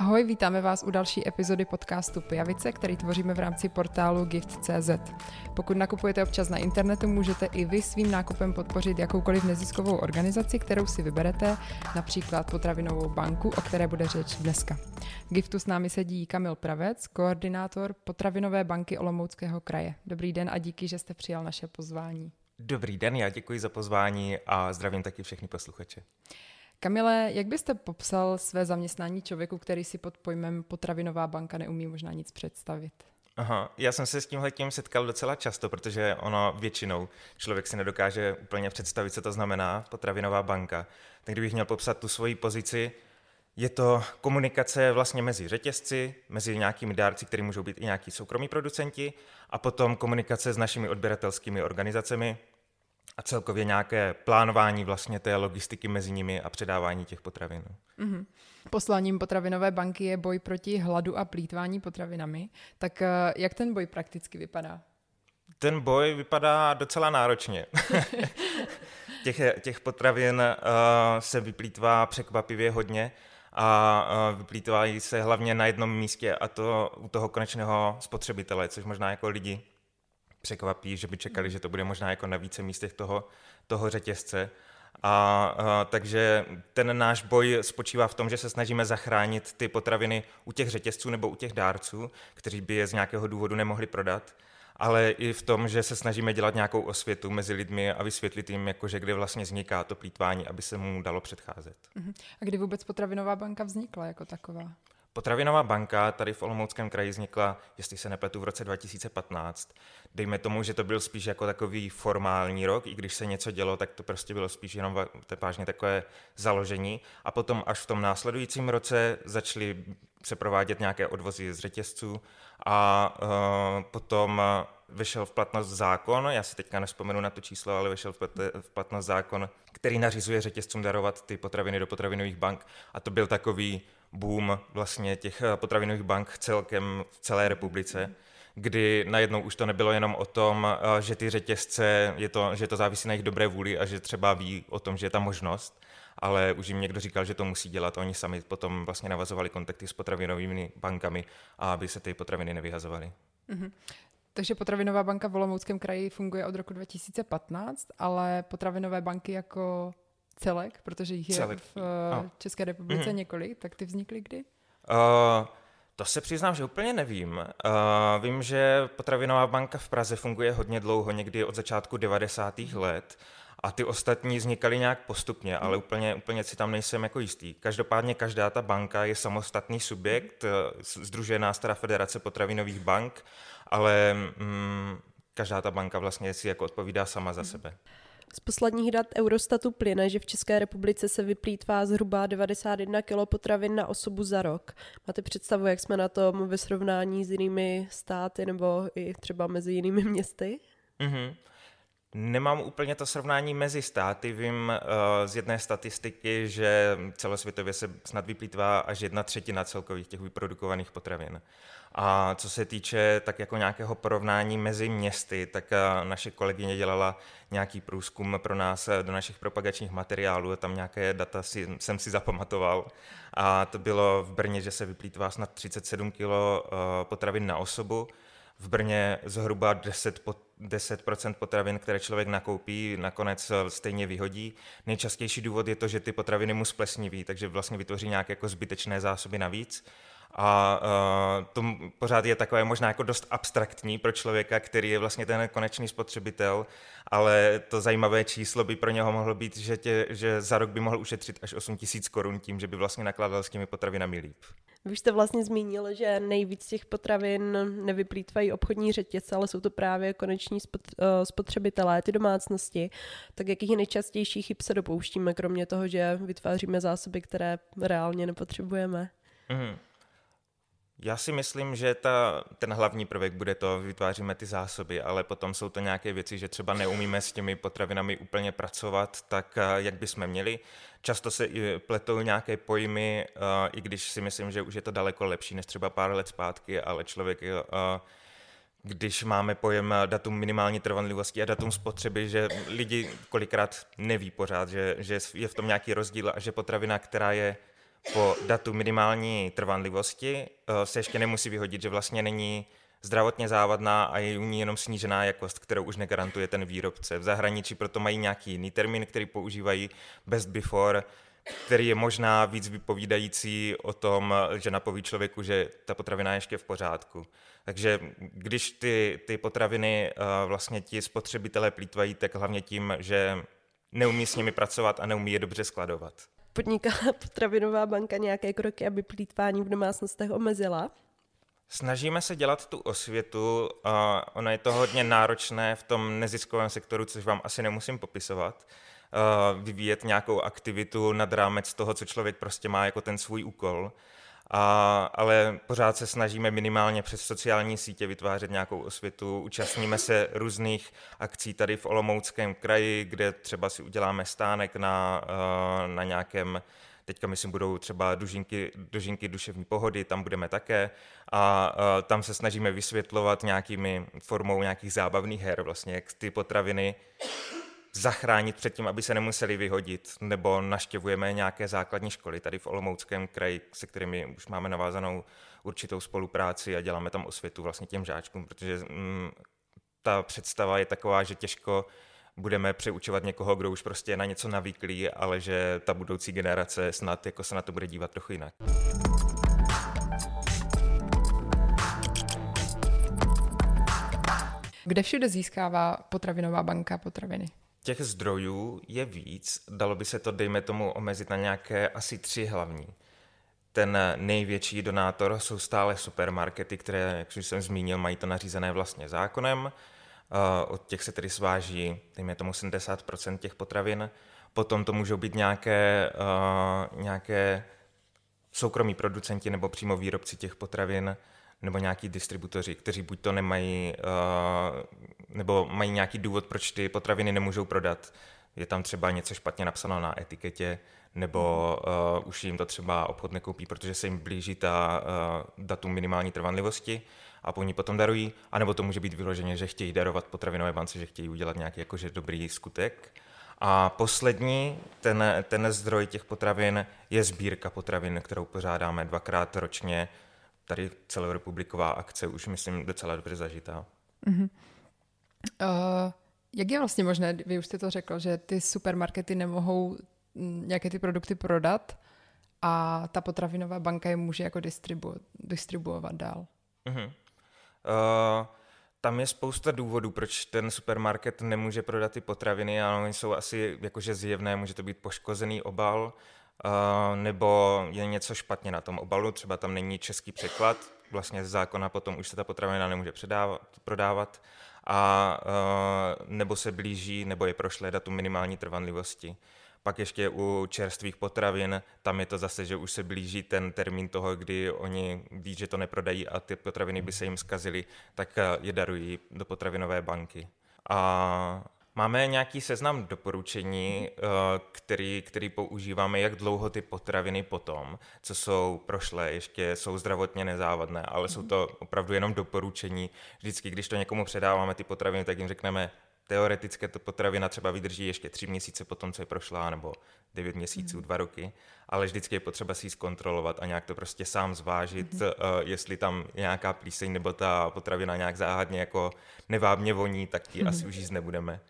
Ahoj, vítáme vás u další epizody podcastu Pijavice, který tvoříme v rámci portálu gift.cz. Pokud nakupujete občas na internetu, můžete i vy svým nákupem podpořit jakoukoliv neziskovou organizaci, kterou si vyberete, například potravinovou banku, o které bude řeč dneska. V Giftu s námi sedí Kamil Pravec, koordinátor potravinové banky Olomouckého kraje. Dobrý den a díky, že jste přijal naše pozvání. Dobrý den, já děkuji za pozvání a zdravím taky všechny posluchače. Kamile, jak byste popsal své zaměstnání člověku, který si pod pojmem potravinová banka neumí možná nic představit? Aha, já jsem se s tímhletím setkal docela často, protože ono většinou člověk si nedokáže úplně představit, co to znamená potravinová banka. Tak kdybych měl popsat tu svoji pozici, je to komunikace vlastně mezi řetězci, mezi nějakými dárci, který můžou být i nějaký soukromí producenti, a potom komunikace s našimi odběratelskými organizacemi, a celkově nějaké plánování vlastně té logistiky mezi nimi a předávání těch potravin. Mm-hmm. Posláním potravinové banky je boj proti hladu a plýtvání potravinami. Tak jak ten boj prakticky vypadá? Ten boj vypadá docela náročně. těch potravin se vyplýtvá překvapivě hodně a vyplýtvají se hlavně na jednom místě, a to u toho konečného spotřebitele, což možná jako lidi překvapí, že by čekali, že to bude možná jako na více místech toho řetězce. Takže ten náš boj spočívá v tom, že se snažíme zachránit ty potraviny u těch řetězců nebo u těch dárců, kteří by je z nějakého důvodu nemohli prodat, ale i v tom, že se snažíme dělat nějakou osvětu mezi lidmi a vysvětlit jim, jakože kde vlastně vzniká to plýtvání, aby se mu dalo předcházet. A kdy vůbec potravinová banka vznikla jako taková? Potravinová banka tady v Olomouckém kraji vznikla, jestli se nepletu, v roce 2015. Dejme tomu, že to byl spíš jako takový formální rok, i když se něco dělo, tak to prostě bylo spíš jenom vážně takové založení. A potom až v tom následujícím roce začaly se provádět nějaké odvozy z řetězců a potom vešel v platnost zákon, já si teďka nevzpomenu na to číslo, ale vešel v platnost zákon, který nařizuje řetězcům darovat ty potraviny do potravinových bank, a to byl takový boom vlastně těch potravinových bank celkem v celé republice, kdy najednou už to nebylo jenom o tom, že ty řetězce, že to závisí na jejich dobré vůli a že třeba ví o tom, že je ta možnost, ale už jim někdo říkal, že to musí dělat. Oni sami potom vlastně navazovali kontakty s potravinovými bankami, aby se ty potraviny nevyhazovaly. Mm-hmm. Takže potravinová banka v Olomouckém kraji funguje od roku 2015, ale potravinové banky jako celek, protože jich je v České republice několik, tak ty vznikly kdy? To se přiznám, že úplně nevím. Vím, že potravinová banka v Praze funguje hodně dlouho, někdy od začátku 90. let, a ty ostatní vznikaly nějak postupně, ale úplně si tam nejsem jako jistý. Každopádně každá ta banka je samostatný subjekt, sdružuje nás teda Federace potravinových bank, ale každá ta banka vlastně si jako odpovídá sama za sebe. Z posledních dat Eurostatu plyne, že v České republice se vyplýtvá zhruba 91 kg potravin na osobu za rok. Máte představu, jak jsme na tom ve srovnání s jinými státy nebo i třeba mezi jinými městy? Mm-hmm. Nemám úplně to srovnání mezi státy, vím z jedné statistiky, že celosvětově se snad vyplýtvá až 1/3 celkových těch vyprodukovaných potravin. A co se týče tak jako nějakého porovnání mezi městy, tak naše kolegyně dělala nějaký průzkum pro nás do našich propagačních materiálů, a tam nějaké data jsem si zapamatoval. A to bylo v Brně, že se vyplýtvá snad 37 kg potravin na osobu. V Brně zhruba 10% potravin, které člověk nakoupí, nakonec stejně vyhodí. Nejčastější důvod je to, že ty potraviny mu splesniví, takže vlastně vytvoří nějaké jako zbytečné zásoby navíc. A to pořád je takové možná jako dost abstraktní pro člověka, který je vlastně ten konečný spotřebitel, ale to zajímavé číslo by pro něho mohlo být, že za rok by mohl ušetřit až 8 000 korun tím, že by vlastně nakládal s těmi potravinami líp. Vy jste vlastně zmínil, že nejvíc těch potravin nevyplýtvají obchodní řetězce, ale jsou to právě koneční spotřebitelé, ty domácnosti. Tak jakých nejčastějších chyb se dopouštíme, kromě toho, že vytváříme zásoby, které reálně nepotřebujeme? Já si myslím, že ten hlavní prvek bude to, vytváříme ty zásoby, ale potom jsou to nějaké věci, že třeba neumíme s těmi potravinami úplně pracovat tak, jak bychom měli. Často se i pletou nějaké pojmy, i když si myslím, že už je to daleko lepší než třeba pár let zpátky, ale člověk, když máme pojem datum minimální trvanlivosti a datum spotřeby, že lidi kolikrát neví pořád, že je v tom nějaký rozdíl a že potravina, která je po datu minimální trvanlivosti se ještě nemusí vyhodit, že vlastně není zdravotně závadná a je u ní jenom snížená jakost, kterou už negarantuje ten výrobce. V zahraničí proto mají nějaký jiný termín, který používají best before, který je možná víc vypovídající o tom, že napoví člověku, že ta potravina je ještě v pořádku. Takže když ty potraviny vlastně ti spotřebitelé plýtvají, tak hlavně tím, že neumí s nimi pracovat a neumí je dobře skladovat. Podniká potravinová banka nějaké kroky, aby plýtvání v domácnostech omezila? Snažíme se dělat tu osvětu, ono je to hodně náročné v tom neziskovém sektoru, což vám asi nemusím popisovat, vyvíjet nějakou aktivitu nad rámec toho, co člověk prostě má jako ten svůj úkol. Ale pořád se snažíme minimálně přes sociální sítě vytvářet nějakou osvětu. Účastníme se různých akcí tady v Olomouckém kraji, kde třeba si uděláme stánek na nějakém, teďka myslím budou třeba dožinky duševní pohody, tam budeme také a tam se snažíme vysvětlovat formou nějakých zábavných her, vlastně jak ty potraviny zachránit před tím, aby se nemuseli vyhodit, nebo navštěvujeme nějaké základní školy tady v Olomouckém kraji, se kterými už máme navázanou určitou spolupráci a děláme tam osvětu vlastně těm žáčkům, protože ta představa je taková, že těžko budeme přeučovat někoho, kdo už prostě je na něco navyklý, ale že ta budoucí generace snad jako se na to bude dívat trochu jinak. Kde všude získává potravinová banka potraviny? Těch zdrojů je víc, dalo by se to, dejme tomu, omezit na nějaké asi 3 hlavní. Ten největší donátor jsou stále supermarkety, které, jak už jsem zmínil, mají to nařízené vlastně zákonem. Od těch se tedy sváží, dejme tomu, 70% těch potravin. Potom to můžou být nějaké soukromí producenti nebo přímo výrobci těch potravin, nebo nějaký distributoři, kteří buď to nemají, nebo mají nějaký důvod, proč ty potraviny nemůžou prodat. Je tam třeba něco špatně napsáno na etiketě, nebo už jim to třeba obchod nekoupí, protože se jim blíží ta datum minimální trvanlivosti a po ní potom darují, anebo to může být vyloženě, že chtějí darovat potravinové bance, že chtějí udělat nějaký jakože dobrý skutek. A poslední, ten zdroj těch potravin je sbírka potravin, kterou pořádáme 2krát ročně. Tady celorepubliková akce už, myslím, docela dobře zažitá. Jak je vlastně možné, vy už jste to řekl, že ty supermarkety nemohou nějaké ty produkty prodat a ta potravinová banka je může jako distribuovat dál? Tam je spousta důvodů, proč ten supermarket nemůže prodat ty potraviny, ale oni jsou asi jakože zjevné, může to být poškozený obal, nebo je něco špatně na tom obalu, třeba tam není český překlad, vlastně z zákona potom už se ta potravina nemůže prodávat, a nebo se blíží, nebo je prošlé datum minimální trvanlivosti. Pak ještě u čerstvých potravin, tam je to zase, že už se blíží ten termín toho, kdy oni ví, že to neprodají a ty potraviny by se jim zkazily, tak je darují do potravinové banky. A máme nějaký seznam doporučení, který používáme, jak dlouho ty potraviny potom, co jsou prošlé, ještě jsou zdravotně nezávadné, ale jsou to opravdu jenom doporučení. Vždycky, když to někomu předáváme ty potraviny, tak jim řekneme, teoreticky to potravina třeba vydrží ještě 3 měsíce potom, co je prošlá, nebo 9 měsíců, 2 roky, ale vždycky je potřeba si ji zkontrolovat a nějak to prostě sám zvážit, jestli tam je nějaká plíseň nebo ta potravina nějak záhadně jako nevábně voní, tak ji asi už jíst nebudeme.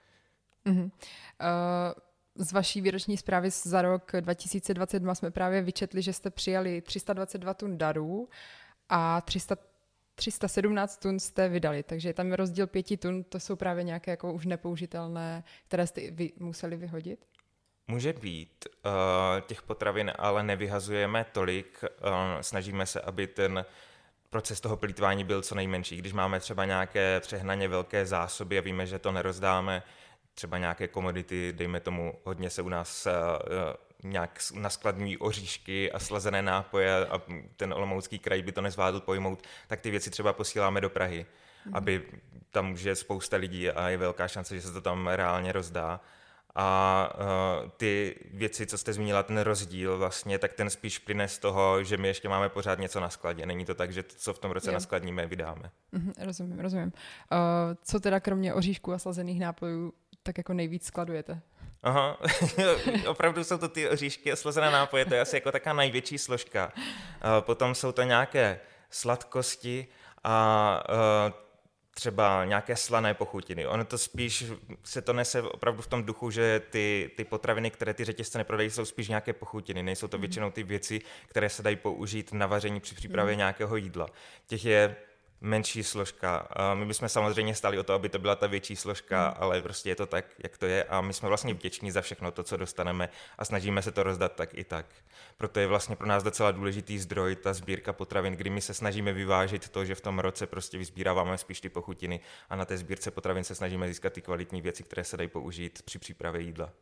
Z vaší výroční zprávy za rok 2022 jsme právě vyčetli, že jste přijali 322 tun darů a 317 tun jste vydali, takže tam je rozdíl 5 tun, to jsou právě nějaké jako už nepoužitelné, které jste museli vyhodit? Může být těch potravin, ale nevyhazujeme tolik, snažíme se, aby ten proces toho plýtvání byl co nejmenší. Když máme třeba nějaké přehnaně velké zásoby a víme, že to nerozdáme, třeba nějaké komodity, dejme tomu, hodně se u nás nějak naskladňují oříšky a slazené nápoje a ten Olomoucký kraj by to nezvládl pojmout, tak ty věci třeba posíláme do Prahy, aby tam už je spousta lidí a je velká šance, že se to tam reálně rozdá. A ty věci, co jste zmínila, ten rozdíl vlastně, tak ten spíš plyne z toho, že my ještě máme pořád něco na skladě. Není to tak, že to, co v tom roce naskladníme, vydáme. Rozumím. Co teda kromě oříšků a slazených nápojů tak jako nejvíc skladujete? Aha, opravdu jsou to ty oříšky a slazené nápoje, to je asi jako taká největší složka. Potom jsou to nějaké sladkosti a třeba nějaké slané pochutiny. Ono to spíš se to nese opravdu v tom duchu, že ty potraviny, které ty řetězce neprodají, jsou spíš nějaké pochutiny. Nejsou to většinou ty věci, které se dají použít na vaření při přípravě nějakého jídla. Těch je menší složka. My bychom samozřejmě stáli o to, aby to byla ta větší složka, ale prostě je to tak, jak to je a my jsme vlastně vděční za všechno to, co dostaneme a snažíme se to rozdat tak i tak. Proto je vlastně pro nás docela důležitý zdroj ta sbírka potravin, kdy my se snažíme vyvážit to, že v tom roce prostě vyzbíráváme spíš ty pochutiny a na té sbírce potravin se snažíme získat ty kvalitní věci, které se dají použít při přípravě jídla.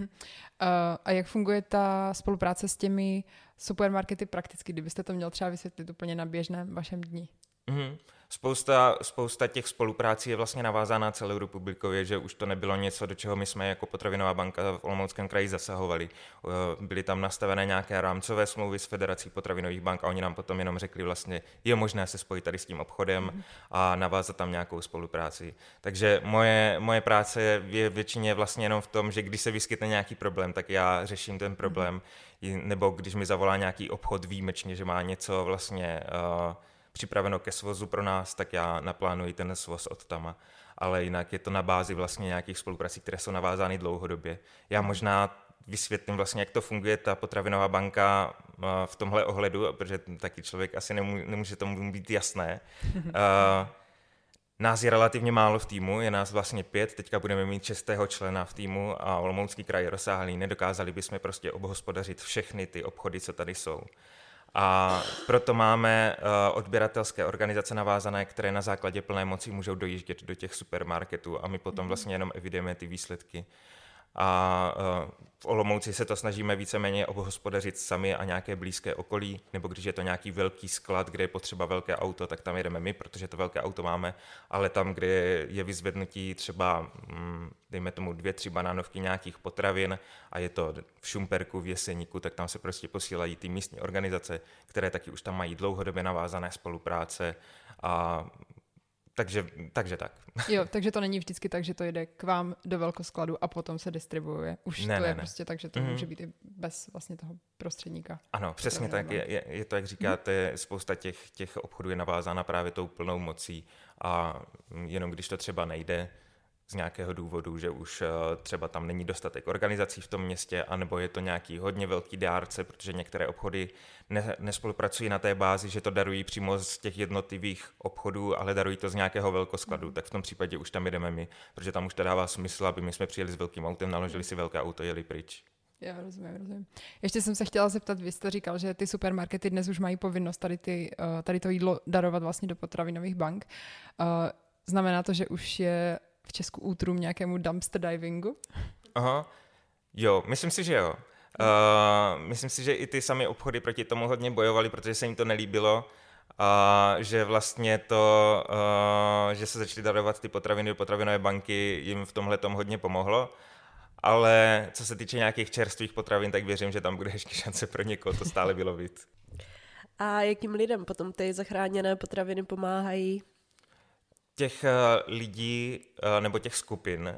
A jak funguje ta spolupráce s těmi supermarkety prakticky, kdybyste to měl třeba vysvětlit úplně na běžném vašem dni? Spousta těch spoluprácí je vlastně navázána celou republikově, že už to nebylo něco, do čeho my jsme jako Potravinová banka v Olomouckém kraji zasahovali. Byly tam nastavené nějaké rámcové smlouvy s Federací potravinových bank a oni nám potom jenom řekli vlastně, je možné se spojit tady s tím obchodem a navázat tam nějakou spolupráci. Takže moje práce je většině vlastně jenom v tom, že když se vyskytne nějaký problém, tak já řeším ten problém, nebo když mi zavolá nějaký obchod výjimečně, že má něco vlastně připraveno ke svozu pro nás, tak já naplánuji ten svoz od tama. Ale jinak je to na bázi vlastně nějakých spoluprací, které jsou navázány dlouhodobě. Já možná vysvětlím vlastně, jak to funguje ta potravinová banka v tomhle ohledu, protože taky člověk asi nemůže tomu být jasné. Nás je relativně málo v týmu, je nás vlastně 5, teďka budeme mít 6. člena v týmu a Olomoucký kraj je rozsáhlý, nedokázali bychom prostě obhospodařit všechny ty obchody, co tady jsou. A proto máme odběratelské organizace navázané, které na základě plné moci můžou dojíždět do těch supermarketů a my potom vlastně jenom evidujeme ty výsledky. A v Olomouci se to snažíme víceméně obhospodařit sami a nějaké blízké okolí, nebo když je to nějaký velký sklad, kde je potřeba velké auto, tak tam jedeme my, protože to velké auto máme, ale tam, kde je vyzvednutí třeba, dejme tomu 2-3 banánovky nějakých potravin a je to v Šumperku, v Jeseníku, tak tam se prostě posílají ty místní organizace, které taky už tam mají dlouhodobě navázané spolupráce a takže tak. Jo, takže to není vždycky tak, že to jde k vám do velkoskladu a potom se distribuuje. Už to je prostě tak, že to může být i bez vlastně toho prostředníka. Ano, přesně tak. Je to, jak říkáte, spousta těch obchodů je navázána právě tou plnou mocí a jenom když to třeba nejde z nějakého důvodu, že už třeba tam není dostatek organizací v tom městě, anebo je to nějaký hodně velký dárce, protože některé obchody nespolupracují na té bázi, že to darují přímo z těch jednotlivých obchodů, ale darují to z nějakého velkoskladu, tak v tom případě už tam jedeme my, protože tam už to dává smysl, aby my jsme přijeli s velkým autem, naložili si velké auto, jeli pryč. Já rozumím. Ještě jsem se chtěla zeptat, vy jste říkal, že ty supermarkety dnes už mají povinnost tady to jídlo darovat vlastně do potravinových bank. Znamená to, že už je v Česku útrum nějakému dumpster divingu? Aha, jo, myslím si, že jo. Myslím si, že i ty sami obchody proti tomu hodně bojovali, protože se jim to nelíbilo a že vlastně to, že se začaly darovat ty potraviny do potravinové banky, jim v tomhletom hodně pomohlo. Ale co se týče nějakých čerstvých potravin, tak věřím, že tam bude ještě šance pro někoho to stále vylovit. A jakým lidem potom ty zachráněné potraviny pomáhají? Těch lidí nebo těch skupin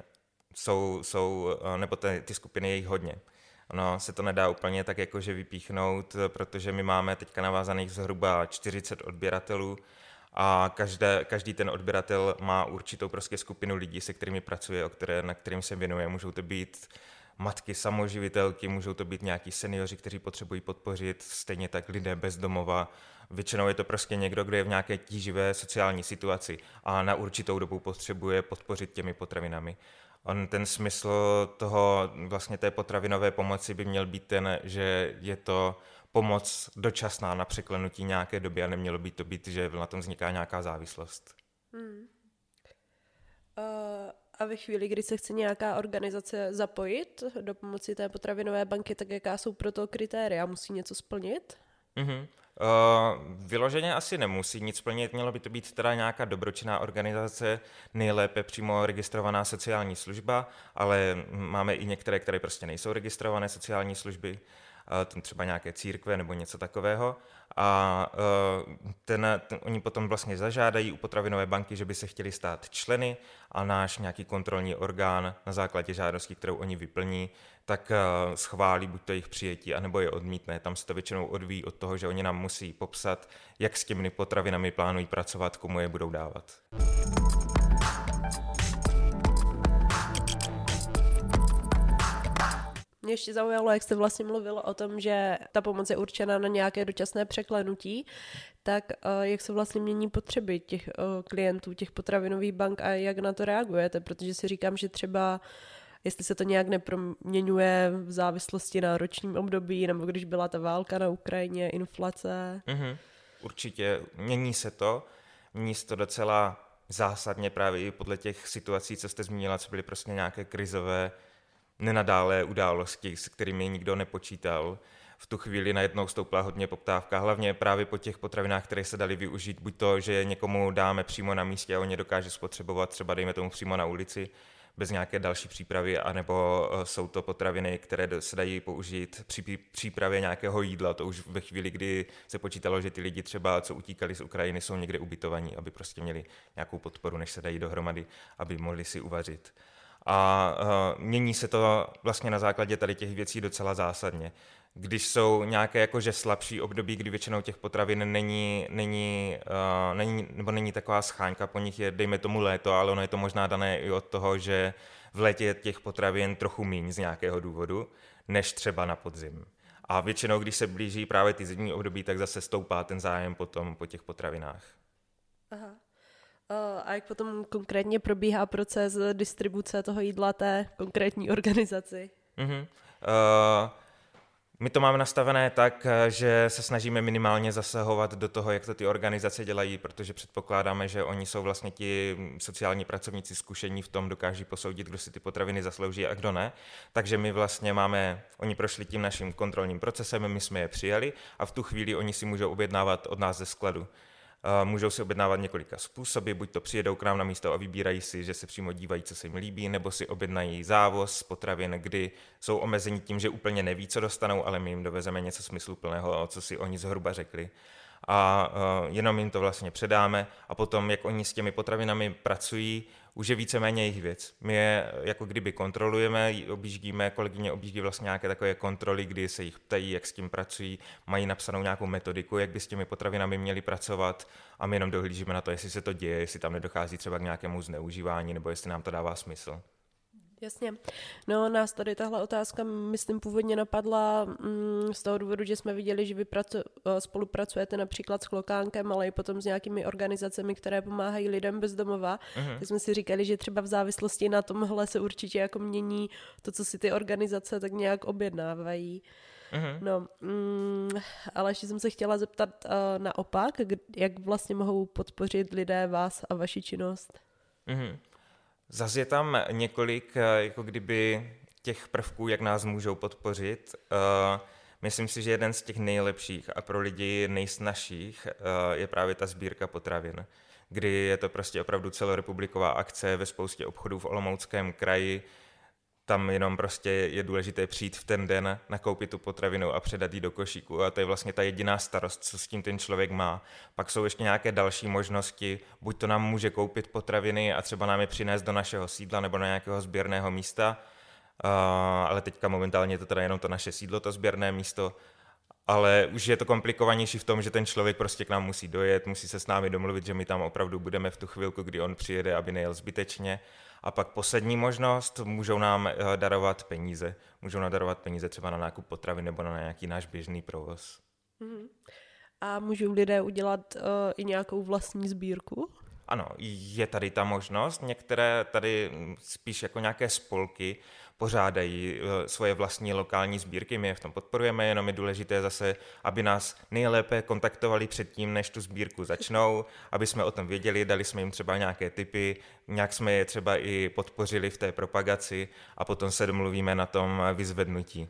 jsou nebo ty skupiny je jich hodně. Ono se to nedá úplně tak jakože vypíchnout, protože my máme teďka navázaných zhruba 40 odběratelů a každý ten odběratel má určitou prostě skupinu lidí, se kterými pracuje, na kterým se věnuje. Můžou to být matky samoživitelky, můžou to být nějaký seniori, kteří potřebují podpořit, stejně tak lidé bez domova. Většinou je to prostě někdo, kdo je v nějaké tíživé sociální situaci a na určitou dobu potřebuje podpořit těmi potravinami. Ten smysl toho vlastně té potravinové pomoci by měl být ten, že je to pomoc dočasná na překlenutí nějaké doby a nemělo by to být, že na tom vzniká nějaká závislost. A ve chvíli, kdy se chce nějaká organizace zapojit do pomoci té potravinové banky, tak jaká jsou pro to kritéria? Musí něco splnit? Vyloženě asi nemusí nic splnit, mělo by to být teda nějaká dobročinná organizace, nejlépe přímo registrovaná sociální služba, ale máme i některé, které prostě nejsou registrované sociální služby, třeba nějaké církve nebo něco takového. A Oni potom vlastně zažádají u potravinové banky, že by se chtěli stát členy a náš nějaký kontrolní orgán na základě žádosti, kterou oni vyplní, tak schválí buď to jejich přijetí, anebo je odmítne. Tam se to většinou odvíjí od toho, že oni nám musí popsat, jak s těmi potravinami plánují pracovat, komu je budou dávat. Mě ještě zaujalo, jak jste vlastně mluvil o tom, že ta pomoc je určena na nějaké dočasné překlenutí, tak jak se vlastně mění potřeby těch klientů, těch potravinových bank a jak na to reagujete, protože si říkám, že třeba jestli se to nějak neproměňuje v závislosti na ročním období, nebo když byla ta válka na Ukrajině, inflace. Určitě mění se to docela zásadně právě i podle těch situací, co jste zmínila, co byly prostě nějaké krizové nenadálé události, s kterými nikdo nepočítal. V tu chvíli najednou stoupla hodně poptávka, hlavně právě po těch potravinách, které se daly využít, buď to, že někomu dáme přímo na místě a on je dokáže spotřebovat, třeba dejme tomu přímo na ulici, bez nějaké další přípravy, anebo jsou to potraviny, které se dají použít při přípravě nějakého jídla. To už ve chvíli, kdy se počítalo, že ty lidi třeba, co utíkali z Ukrajiny, jsou někde ubytovaní, aby prostě měli nějakou podporu, než se dají dohromady, aby mohli si uvařit. A mění se to vlastně na základě tady těch věcí docela zásadně. Když jsou nějaké jakože slabší období, kdy většinou těch potravin není taková scháňka, po nich je, dejme tomu léto, ale ono je to možná dané i od toho, že v létě je těch potravin trochu míň z nějakého důvodu, než třeba na podzim. A většinou, když se blíží právě ty zimní období, tak zase stoupá ten zájem potom po těch potravinách. Aha. A jak potom konkrétně probíhá proces distribuce toho jídla té konkrétní organizaci? My to máme nastavené tak, že se snažíme minimálně zasahovat do toho, jak to ty organizace dělají, protože předpokládáme, že oni jsou vlastně ti sociální pracovníci zkušení v tom, dokáží posoudit, kdo si ty potraviny zaslouží a kdo ne. Takže my vlastně oni prošli tím naším kontrolním procesem, my jsme je přijali a v tu chvíli oni si můžou objednávat od nás ze skladu. Můžou si objednávat několika způsoby, buď to přijedou k nám na místo a vybírají si, že se přímo dívají, co se jim líbí, nebo si objednají závoz potravin, kdy jsou omezeni tím, že úplně neví, co dostanou, ale my jim dovezeme něco smysluplného, co si oni zhruba řekli. A jenom jim to vlastně předáme a potom, jak oni s těmi potravinami pracují, už je víceméně jejich věc. My je jako kdyby kontrolujeme, kolegyně objíždí vlastně nějaké takové kontroly, kdy se jich ptají, jak s tím pracují, mají napsanou nějakou metodiku, jak by s těmi potravinami měli pracovat a my jenom dohlížíme na to, jestli se to děje, jestli tam nedochází třeba k nějakému zneužívání nebo jestli nám to dává smysl. Jasně. No, nás tady tahle otázka, myslím, původně napadla z toho důvodu, že jsme viděli, že vy spolupracujete například s Klokánkem, ale i potom s nějakými organizacemi, které pomáhají lidem bez domova. Tak jsme si říkali, že třeba v závislosti na tomhle se určitě jako mění to, co si ty organizace tak nějak objednávají. No, ale ještě jsem se chtěla zeptat naopak, jak vlastně mohou podpořit lidé vás a vaši činnost? Zase je tam několik jako kdyby těch prvků, jak nás můžou podpořit. Myslím si, že jeden z těch nejlepších a pro lidi nejsnažších je právě ta sbírka potravin, kdy je to prostě opravdu celorepubliková akce ve spoustě obchodů v Olomouckém kraji. Tam jenom prostě je důležité přijít v ten den, nakoupit tu potravinu a předat ji do košíku. A to je vlastně ta jediná starost, co s tím ten člověk má. Pak jsou ještě nějaké další možnosti, buď to nám může koupit potraviny a třeba nám je přinést do našeho sídla nebo na nějakého sběrného místa, ale teďka momentálně je to teda jenom to naše sídlo, to sběrné místo, ale už je to komplikovanější v tom, že ten člověk prostě k nám musí dojet, musí se s námi domluvit, že my tam opravdu budeme v tu chvilku, kdy on přijede, aby nejel zbytečně. A pak poslední možnost, můžou nám darovat peníze. Můžou nám darovat peníze třeba na nákup potravin nebo na nějaký náš běžný provoz. A můžou lidé udělat i nějakou vlastní sbírku? Ano, je tady ta možnost. Některé tady spíš jako nějaké spolky pořádají svoje vlastní lokální sbírky, my je v tom podporujeme, jenom je důležité zase, aby nás nejlépe kontaktovali předtím, než tu sbírku začnou, aby jsme o tom věděli, dali jsme jim třeba nějaké tipy, nějak jsme je třeba i podpořili v té propagaci a potom se domluvíme na tom vyzvednutí.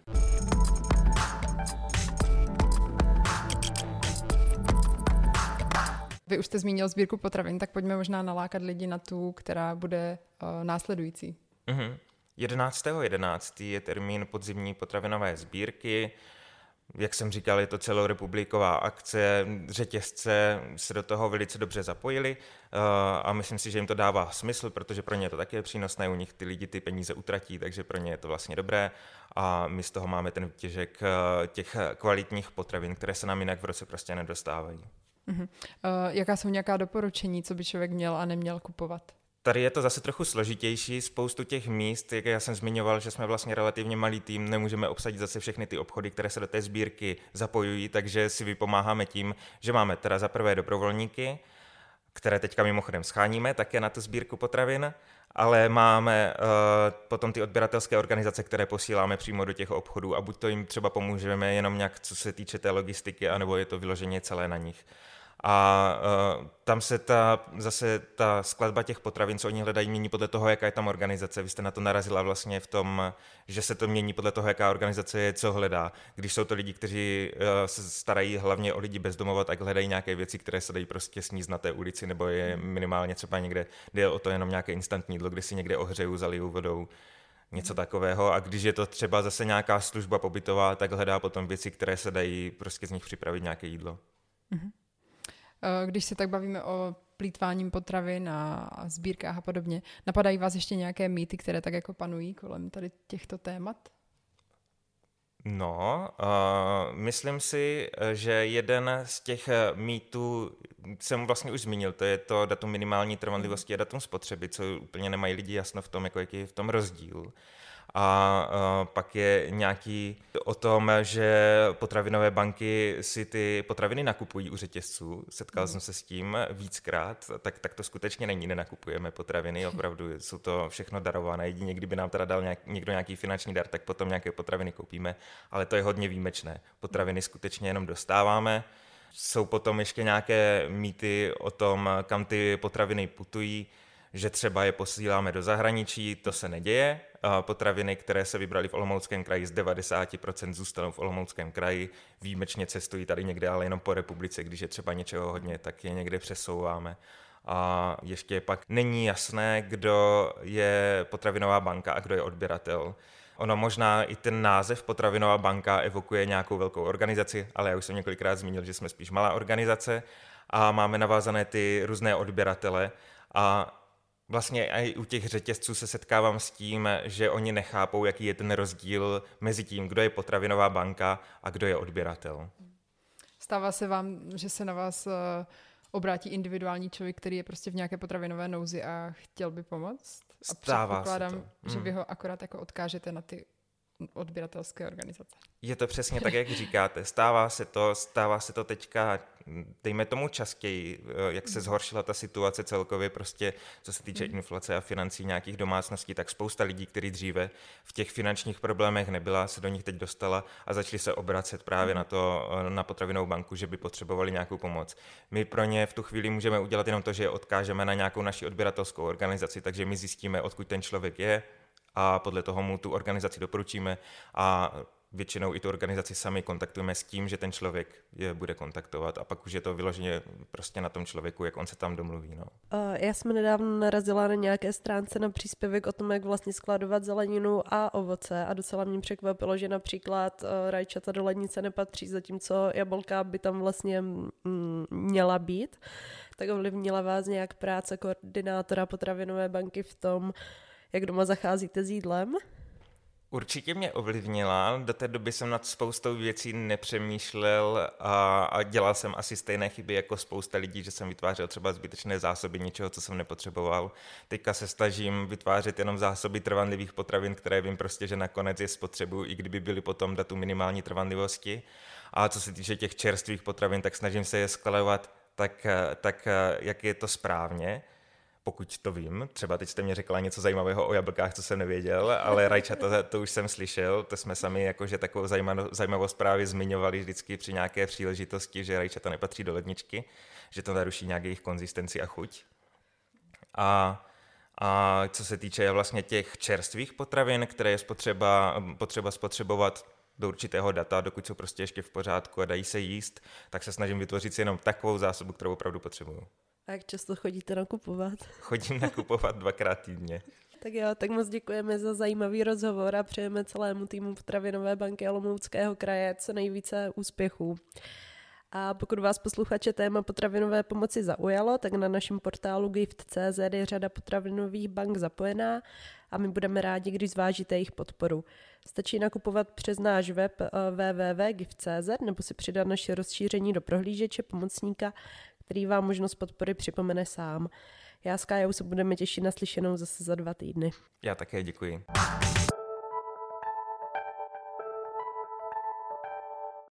Vy už jste zmínil sbírku potravin, tak pojďme možná nalákat lidi na tu, která bude následující. 11.11. je termín podzimní potravinové sbírky. Jak jsem říkal, je to celorepubliková akce, řetězce se do toho velice dobře zapojili a myslím si, že jim to dává smysl, protože pro ně to také je přínosné, u nich ty lidi ty peníze utratí, takže pro ně je to vlastně dobré a my z toho máme ten výtěžek těch kvalitních potravin, které se nám jinak v roce prostě nedostávají. Jaká jsou nějaká doporučení, co by člověk měl a neměl kupovat? Tady je to zase trochu složitější, spoustu těch míst, jak já jsem zmiňoval, že jsme vlastně relativně malý tým, nemůžeme obsadit zase všechny ty obchody, které se do té sbírky zapojují, takže si vypomáháme tím, že máme teda za prvé dobrovolníky, které teďka mimochodem scháníme také na tu sbírku potravin, ale máme potom ty odběratelské organizace, které posíláme přímo do těch obchodů a buď to jim třeba pomůžeme jenom nějak, co se týče té logistiky, anebo je to vyloženě celé na nich. A tam se zase ta skladba těch potravin, co oni hledají, mění podle toho, jaká je tam organizace. Vy jste na to narazila vlastně v tom, že se to mění podle toho, jaká organizace je, co hledá. Když jsou to lidi, kteří se starají hlavně o lidi bezdomova, tak hledají nějaké věci, které se dají prostě sníst na té ulici, nebo je minimálně třeba někde, jde o to jenom nějaké instantní jídlo, kde si někde ohřeju, zaliju vodou, něco takového. A když je to třeba zase nějaká služba pobytová, tak hledá potom věci, které se dají prostě z nich připravit nějaké jídlo. Mm-hmm. Když se tak bavíme o plýtváním potravin a sbírkách a podobně, napadají vás ještě nějaké mýty, které tak jako panují kolem tady těchto témat? No, myslím si, že jeden z těch mýtů jsem vlastně už zmínil, to je to datum minimální trvanlivosti a datum spotřeby, co úplně nemají lidi jasno v tom, jako jaký je v tom rozdíl. A pak je nějaký o tom, že potravinové banky si ty potraviny nakupují u řetězců. Setkal jsem se s tím víckrát, tak to skutečně není, nenakupujeme potraviny, opravdu jsou to všechno darované. Jedině kdyby nám teda dal někdo nějaký finanční dar, tak potom nějaké potraviny koupíme, ale to je hodně výjimečné. Potraviny skutečně jenom dostáváme. Jsou potom ještě nějaké mýty o tom, kam ty potraviny putují, že třeba je posíláme do zahraničí, to se neděje. Potraviny, které se vybraly v Olomouckém kraji, z 90% zůstanou v Olomouckém kraji, výjimečně cestují tady někde, ale jenom po republice, když je třeba něčeho hodně, tak je někde přesouváme. A ještě pak není jasné, kdo je potravinová banka a kdo je odběratel. Ono možná i ten název potravinová banka evokuje nějakou velkou organizaci, ale já už jsem několikrát zmínil, že jsme spíš malá organizace a máme navázané ty různé odběratele a vlastně i u těch řetězců se setkávám s tím, že oni nechápou, jaký je ten rozdíl mezi tím, kdo je potravinová banka a kdo je odběratel. Stává se vám, že se na vás obrátí individuální člověk, který je prostě v nějaké potravinové nouzi a chtěl by pomoct? Stává se to. Že vy ho akorát jako odkážete na ty odběratelské organizace. Je to přesně tak, jak říkáte. Stává se to teďka, dejme tomu častěji, jak se zhoršila ta situace celkově, prostě co se týče inflace a financí nějakých domácností, tak spousta lidí, kteří dříve v těch finančních problémech nebyla, se do nich teď dostala a začali se obracet právě na potravinovou banku, že by potřebovali nějakou pomoc. My pro ně v tu chvíli můžeme udělat jenom to, že je odkážeme na nějakou naši odběratelskou organizaci, takže my zjistíme, odkud ten člověk je, a podle toho mu tu organizaci doporučíme a většinou i tu organizaci sami kontaktujeme s tím, že ten člověk je bude kontaktovat a pak už je to vyloženě prostě na tom člověku, jak on se tam domluví. No. Já jsem nedávno narazila na nějaké stránce na příspěvek o tom, jak vlastně skladovat zeleninu a ovoce a docela mě překvapilo, že například rajčata do lednice nepatří, zatímco jablka by tam vlastně měla být. Tak ovlivnila vás nějak práce koordinátora potravinové banky v tom, jak doma zacházíte s jídlem? Určitě mě ovlivnila, do té doby jsem nad spoustou věcí nepřemýšlel a dělal jsem asi stejné chyby jako spousta lidí, že jsem vytvářel třeba zbytečné zásoby něčeho, co jsem nepotřeboval. Teďka se snažím vytvářet jenom zásoby trvanlivých potravin, které vím prostě, že nakonec je spotřebuju, i kdyby byly potom datum minimální trvanlivosti. A co se týče těch čerstvých potravin, tak snažím se je skladovat tak jak je to správně. Pokud to vím, třeba teď jste mě řekla něco zajímavého o jablkách, co jsem nevěděl, ale rajčata to už jsem slyšel, to jsme sami jakože takovou zajímavost právě zmiňovali vždycky při nějaké příležitosti, že rajčata nepatří do ledničky, že to naruší nějak jejich konzistenci a chuť. A co se týče vlastně těch čerstvých potravin, které je potřeba spotřebovat do určitého data, dokud jsou prostě ještě v pořádku a dají se jíst, tak se snažím vytvořit si jenom takovou zásobu, kterou opravdu potřebuju. A jak často chodíte nakupovat? Chodím nakupovat 2krát týdně. Tak jo, tak moc děkujeme za zajímavý rozhovor a přejeme celému týmu Potravinové banky Olomouckého kraje co nejvíce úspěchů. A pokud vás posluchače téma potravinové pomoci zaujalo, tak na našem portálu gift.cz je řada potravinových bank zapojená a my budeme rádi, když zvážíte jejich podporu. Stačí nakupovat přes náš web www.gift.cz nebo si přidat naše rozšíření do prohlížeče pomocníka, který vám možnost podpory připomene sám. Já s Kájou se budeme těšit na slyšenou zase za 2 týdny. Já také děkuji.